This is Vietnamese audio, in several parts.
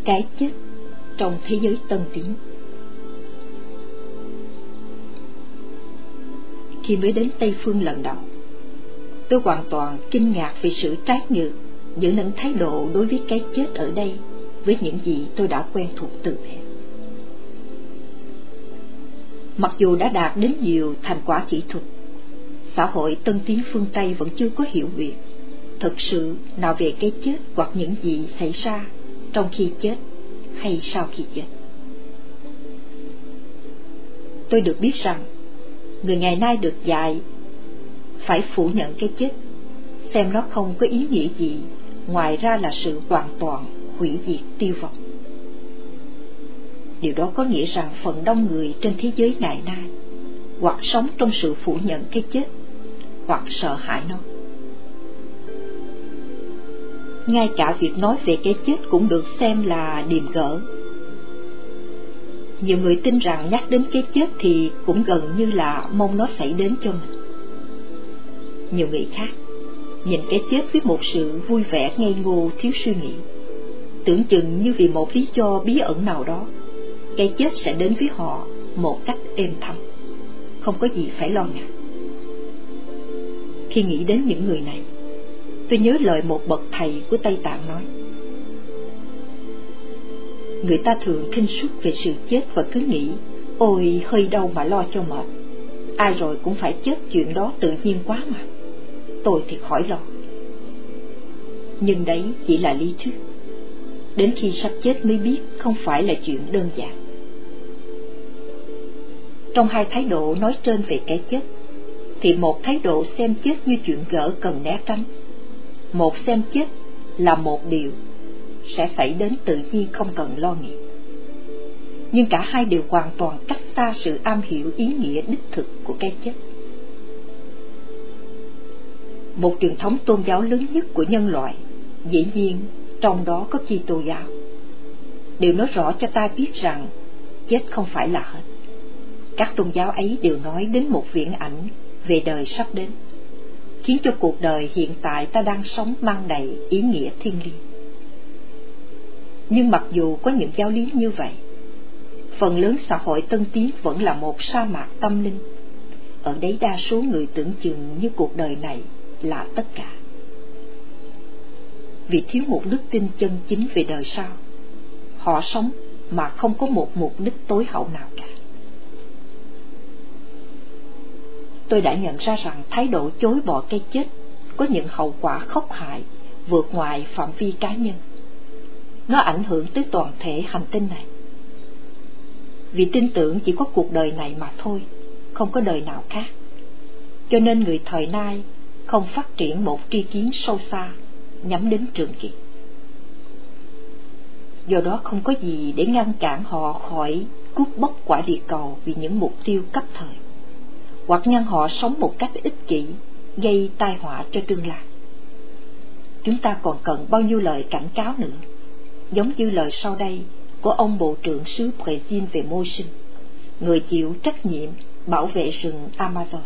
Cái chết trong thế giới tân tiến. Khi mới đến Tây Phương lần đầu, tôi hoàn toàn kinh ngạc về sự trái ngược giữa những thái độ đối với cái chết ở đây với những gì tôi đã quen thuộc từ bé. Mặc dù đã đạt đến nhiều thành quả kỹ thuật, xã hội tân tiến phương Tây vẫn chưa có hiểu biết thực sự nào về cái chết hoặc những gì xảy ra trong khi chết hay sau khi chết. Tôi được biết rằng người ngày nay được dạy phải phủ nhận cái chết, xem nó không có ý nghĩa gì ngoài ra là sự hoàn toàn hủy diệt tiêu vong. Điều đó có nghĩa rằng phần đông người trên thế giới ngày nay hoặc sống trong sự phủ nhận cái chết hoặc sợ hãi nó. Ngay cả việc nói về cái chết cũng được xem là điềm gỡ. Nhiều người tin rằng nhắc đến cái chết thì cũng gần như là mong nó xảy đến cho mình. Nhiều người khác nhìn cái chết với một sự vui vẻ ngây ngô thiếu suy nghĩ, tưởng chừng như vì một lý do bí ẩn nào đó, cái chết sẽ đến với họ một cách êm thấm, không có gì phải lo ngại. Khi nghĩ đến những người này, tôi nhớ lời một bậc thầy của Tây Tạng nói: người ta thường khinh suất về sự chết và cứ nghĩ, ôi hơi đâu mà lo cho mệt, ai rồi cũng phải chết, chuyện đó tự nhiên quá mà, tôi thì khỏi lo. Nhưng đấy chỉ là lý thuyết, đến khi sắp chết mới biết không phải là chuyện đơn giản. Trong hai thái độ nói trên về cái chết, thì một thái độ xem chết như chuyện gỡ cần né tránh, một xem chết là một điều sẽ xảy đến tự nhiên không cần lo nghĩ. Nhưng cả hai đều hoàn toàn cách xa sự am hiểu ý nghĩa đích thực của cái chết. Một truyền thống tôn giáo lớn nhất của nhân loại, dĩ nhiên trong đó có Kitô giáo, đều nói rõ cho ta biết rằng chết không phải là hết. Các tôn giáo ấy đều nói đến một viễn ảnh về đời sắp đến, khiến cho cuộc đời hiện tại ta đang sống mang đầy ý nghĩa thiêng liêng. Nhưng mặc dù có những giáo lý như vậy, phần lớn xã hội tân tiến vẫn là một sa mạc tâm linh. Ở đấy đa số người tưởng chừng như cuộc đời này là tất cả. Vì thiếu một đức tin chân chính về đời sau, họ sống mà không có một mục đích tối hậu nào cả. Tôi đã nhận ra rằng thái độ chối bỏ cái chết có những hậu quả khốc hại vượt ngoài phạm vi cá nhân. Nó ảnh hưởng tới toàn thể hành tinh này. Vì tin tưởng chỉ có cuộc đời này mà thôi, không có đời nào khác, cho nên người thời nay không phát triển một tri kiến sâu xa nhắm đến trường kỳ. Do đó không có gì để ngăn cản họ khỏi cướp bóc quả địa cầu vì những mục tiêu cấp thời, hoặc ngăn họ sống một cách ích kỷ, gây tai họa cho tương lai. Chúng ta còn cần bao nhiêu lời cảnh cáo nữa, giống như lời sau đây của ông Bộ trưởng xứ Brazil về môi sinh, người chịu trách nhiệm bảo vệ rừng Amazon.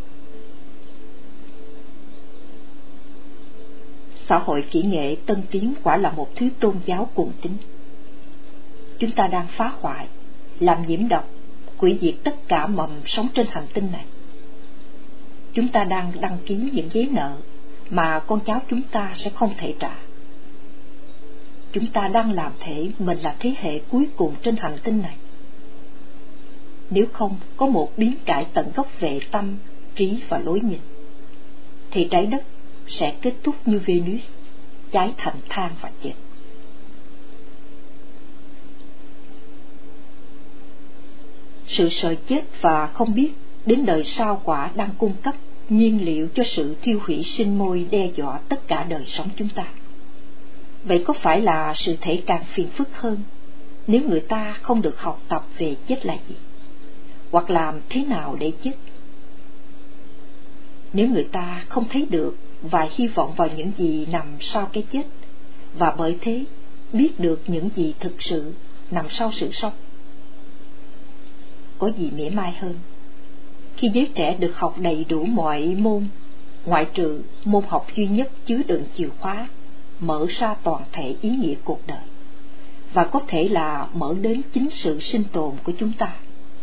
Xã hội kỹ nghệ tân tiến quả là một thứ tôn giáo cuồng tín. Chúng ta đang phá hoại, làm nhiễm độc, hủy diệt tất cả mầm sống trên hành tinh này. Chúng ta đang đăng ký những giấy nợ mà con cháu chúng ta sẽ không thể trả. Chúng ta đang làm thể mình là thế hệ cuối cùng trên hành tinh này. Nếu không có một biến cải tận gốc về tâm, trí và lối nhìn, thì trái đất sẽ kết thúc như Venus, cháy thành than và chết. Sự sợ chết và không biết đến đời sau quả đang cung cấp nhiên liệu cho sự thiêu hủy sinh môi đe dọa tất cả đời sống chúng ta. Vậy có phải là sự thể càng phiền phức hơn nếu người ta không được học tập về chết là gì, hoặc làm thế nào để chết? Nếu người ta không thấy được và hy vọng vào những gì nằm sau cái chết, và bởi thế biết được những gì thực sự nằm sau sự sống, có gì mỉa mai hơn khi giới trẻ được học đầy đủ mọi môn, ngoại trừ môn học duy nhất chứa đựng chìa khóa mở ra toàn thể ý nghĩa cuộc đời, và có thể là mở đến chính sự sinh tồn của chúng ta.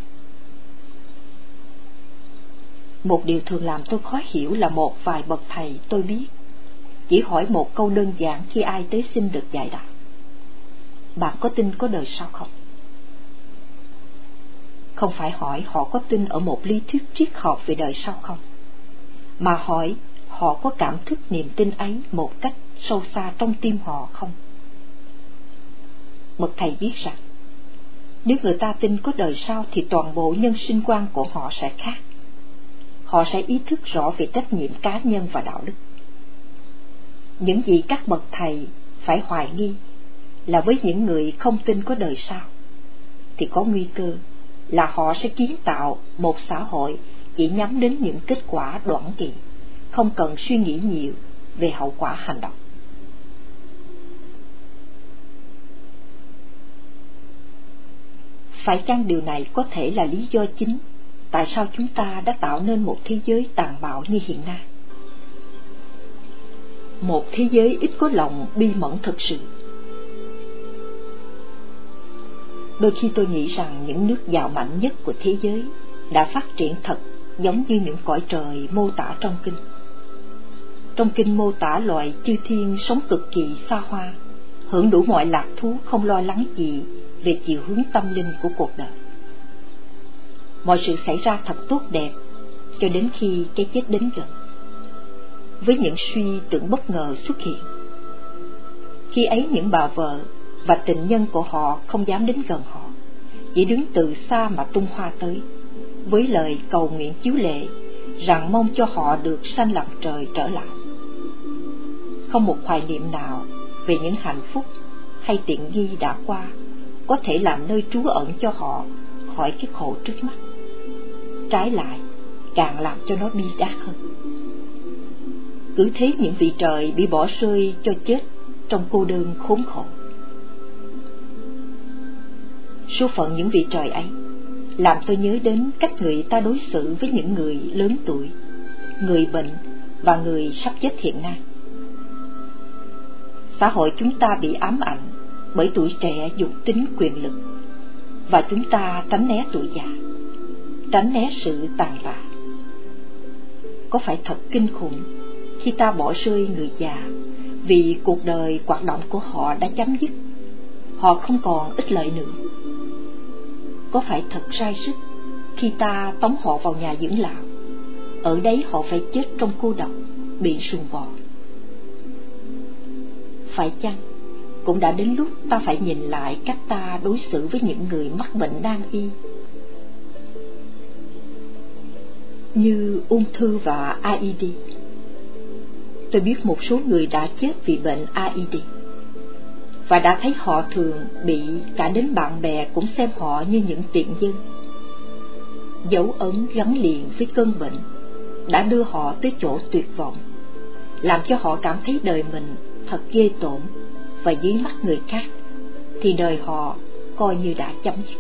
Một điều thường làm tôi khó hiểu là một vài bậc thầy tôi biết chỉ hỏi một câu đơn giản khi ai tới xin được giải đáp: bạn có tin có đời sau không? Không phải hỏi họ có tin ở một lý thuyết triết học về đời sau không, mà hỏi họ có cảm thức niềm tin ấy một cách sâu xa trong tim họ không. Bậc thầy biết rằng nếu người ta tin có đời sau thì toàn bộ nhân sinh quan của họ sẽ khác. Họ sẽ ý thức rõ về trách nhiệm cá nhân và đạo đức. Những gì các bậc thầy phải hoài nghi là với những người không tin có đời sau thì có nguy cơ là họ sẽ kiến tạo một xã hội chỉ nhắm đến những kết quả đoản kỳ, không cần suy nghĩ nhiều về hậu quả hành động. Phải chăng điều này có thể là lý do chính tại sao chúng ta đã tạo nên một thế giới tàn bạo như hiện nay? Một thế giới ít có lòng bi mẫn thực sự. Đôi khi tôi nghĩ rằng những nước giàu mạnh nhất của thế giới đã phát triển thật giống như những cõi trời mô tả trong kinh. Trong kinh mô tả loài chư thiên sống cực kỳ xa hoa, hưởng đủ mọi lạc thú, không lo lắng gì về chiều hướng tâm linh của cuộc đời. Mọi sự xảy ra thật tốt đẹp cho đến khi cái chết đến gần, với những suy tưởng bất ngờ xuất hiện. Khi ấy những bà vợ và tình nhân của họ không dám đến gần họ, chỉ đứng từ xa mà tung hoa tới, với lời cầu nguyện chiếu lệ rằng mong cho họ được sanh làm trời trở lại. Không một hoài niệm nào về những hạnh phúc hay tiện nghi đã qua có thể làm nơi trú ẩn cho họ khỏi cái khổ trước mắt. Trái lại, càng làm cho nó bi đát hơn. Cứ thế những vị trời bị bỏ rơi cho chết trong cô đơn khốn khổ. Số phận những vị trời ấy làm tôi nhớ đến cách người ta đối xử với những người lớn tuổi, người bệnh và người sắp chết hiện nay. Xã hội chúng ta bị ám ảnh bởi tuổi trẻ dục tính quyền lực, và chúng ta tránh né tuổi già, tránh né sự tàn tạ. Có phải thật kinh khủng khi ta bỏ rơi người già vì cuộc đời hoạt động của họ đã chấm dứt, họ không còn ích lợi nữa? Có phải thật sai sức khi ta tống họ vào nhà dưỡng lão, ở đấy họ phải chết trong cô độc, bị sùng vò? Phải chăng cũng đã đến lúc ta phải nhìn lại cách ta đối xử với những người mắc bệnh nan y như ung thư và AIDS? Tôi biết một số người đã chết vì bệnh AIDS, và đã thấy họ thường bị cả đến bạn bè cũng xem họ như những tiện dân. Dấu ấn gắn liền với cơn bệnh đã đưa họ tới chỗ tuyệt vọng, làm cho họ cảm thấy đời mình thật ghê tởm, và dưới mắt người khác thì đời họ coi như đã chấm dứt.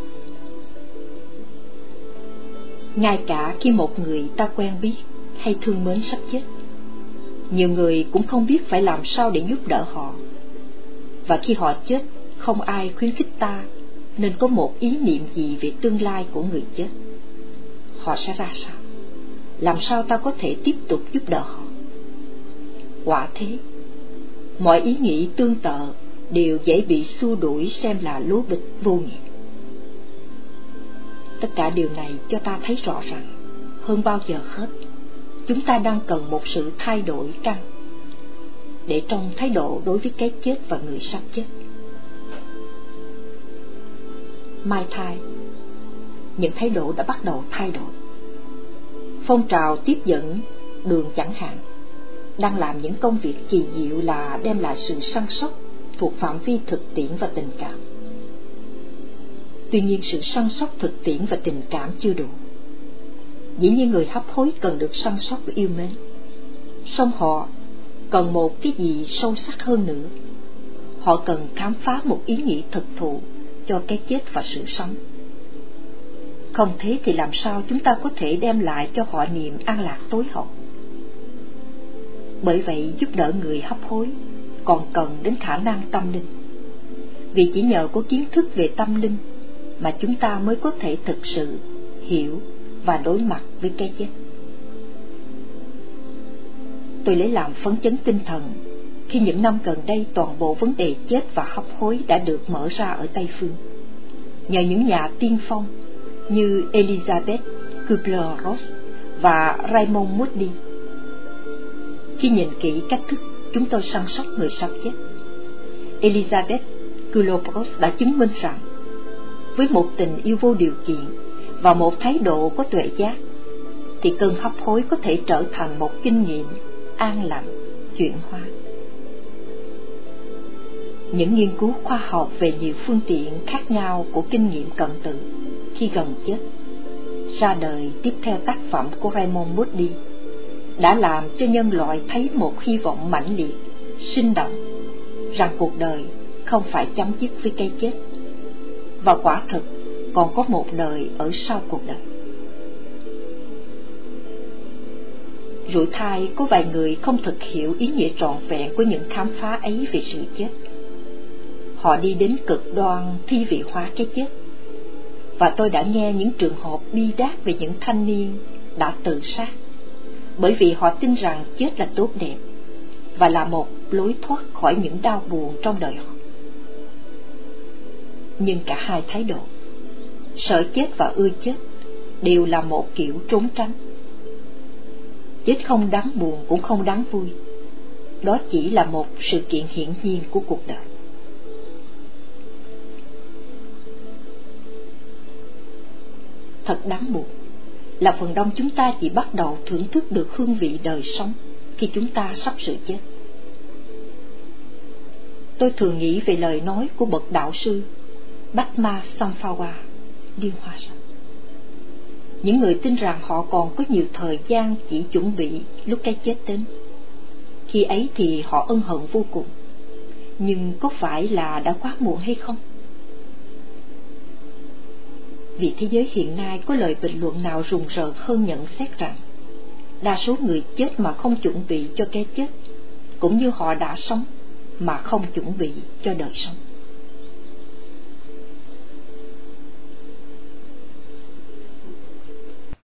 Ngay cả khi một người ta quen biết hay thương mến sắp chết, nhiều người cũng không biết phải làm sao để giúp đỡ họ. Và khi họ chết, không ai khuyến khích ta nên có một ý niệm gì về tương lai của người chết. Họ sẽ ra sao? Làm sao ta có thể tiếp tục giúp đỡ họ? Quả thế, mọi ý nghĩ tương tự đều dễ bị xua đuổi xem là lố bịch vô nghĩa. Tất cả điều này cho ta thấy rõ rằng hơn bao giờ hết, chúng ta đang cần một sự thay đổi căn để trong thái độ đối với cái chết và người sắp chết. Mai thai, những thái độ đã bắt đầu thay đổi. Phong trào tiếp dẫn đường chẳng hạn đang làm những công việc kỳ diệu là đem lại sự săn sóc thuộc phạm vi thực tiễn và tình cảm. Tuy nhiên sự săn sóc thực tiễn và tình cảm chưa đủ. Dĩ nhiên người hấp hối cần được săn sóc và yêu mến, song họ cần một cái gì sâu sắc hơn nữa. Họ cần khám phá một ý nghĩa thực thụ cho cái chết và sự sống. Không thế thì làm sao chúng ta có thể đem lại cho họ niềm an lạc tối hậu? Bởi vậy giúp đỡ người hấp hối còn cần đến khả năng tâm linh. vì chỉ nhờ có kiến thức về tâm linh mà chúng ta mới có thể thực sự hiểu và đối mặt với cái chết. Tôi lấy làm phấn chấn tinh thần khi những năm gần đây toàn bộ vấn đề chết và hấp hối đã được mở ra ở Tây Phương, nhờ những nhà tiên phong như Elizabeth Kubler-Ross và Raymond Moody. Khi nhìn kỹ cách thức chúng tôi săn sóc người sắp chết, Elizabeth Kubler-Ross đã chứng minh rằng với một tình yêu vô điều kiện và một thái độ có tuệ giác thì cơn hấp hối có thể trở thành một kinh nghiệm an lành, chuyển hóa. Những nghiên cứu khoa học về nhiều phương tiện khác nhau của kinh nghiệm cận tử khi gần chết, ra đời tiếp theo tác phẩm của Raymond Moody, đã làm cho nhân loại thấy một hy vọng mãnh liệt, sinh động, rằng cuộc đời không phải chấm dứt với cái chết, và quả thực còn có một đời ở sau cuộc đời. Rủi thai có vài người không thực hiểu ý nghĩa trọn vẹn của những khám phá ấy về sự chết. Họ đi đến cực đoan thi vị hóa cái chết, và tôi đã nghe những trường hợp bi đát về những thanh niên đã tự sát, bởi vì họ tin rằng chết là tốt đẹp và là một lối thoát khỏi những đau buồn trong đời họ. Nhưng cả hai thái độ, sợ chết và ưa chết, đều là một kiểu trốn tránh. Chết không đáng buồn cũng không đáng vui, đó chỉ là một sự kiện hiển nhiên của cuộc đời. Thật đáng buồn là phần đông chúng ta chỉ bắt đầu thưởng thức được hương vị đời sống khi chúng ta sắp sửa chết. Tôi thường nghĩ về lời nói của bậc đạo sư Bhatma Samphawa Điêu Hoa Sanh. Những người tin rằng họ còn có nhiều thời gian chỉ chuẩn bị lúc cái chết đến. Khi ấy thì họ ân hận vô cùng, nhưng có phải là đã quá muộn hay không? Vì thế giới hiện nay có lời bình luận nào rùng rợn hơn nhận xét rằng đa số người chết mà không chuẩn bị cho cái chết, cũng như họ đã sống mà không chuẩn bị cho đời sống.